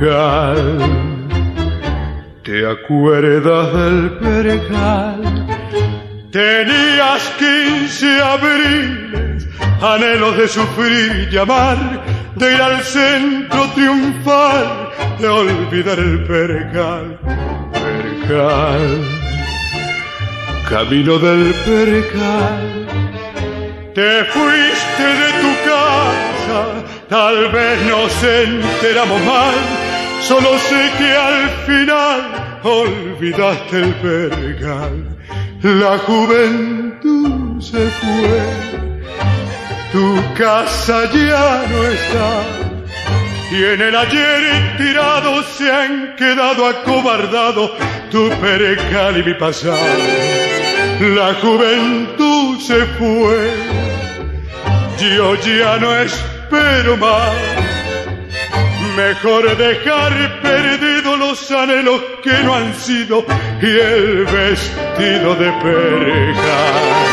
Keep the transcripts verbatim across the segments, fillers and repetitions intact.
percal. ¿Te acuerdas del percal? Tenías quince abriles, anhelos de sufrir y amar, de ir al centro triunfal, de olvidar el percal. Percal, camino del percal. Te fuiste de tu casa, tal vez nos enteramos mal, solo sé que al final olvidaste el percal. La juventud se fue, tu casa ya no está, y en el ayer tirado se han quedado acobardados tu percal y mi pasado. La juventud se fue, yo ya no espero más. Mejor dejar perdidos los anhelos que no han sido y el vestido de percal.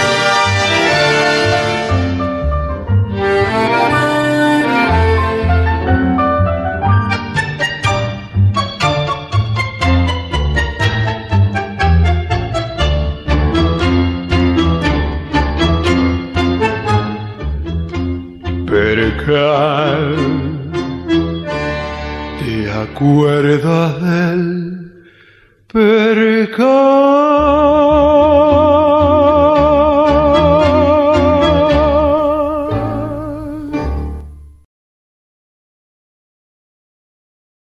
Percal, ¿te acuerdas del percal?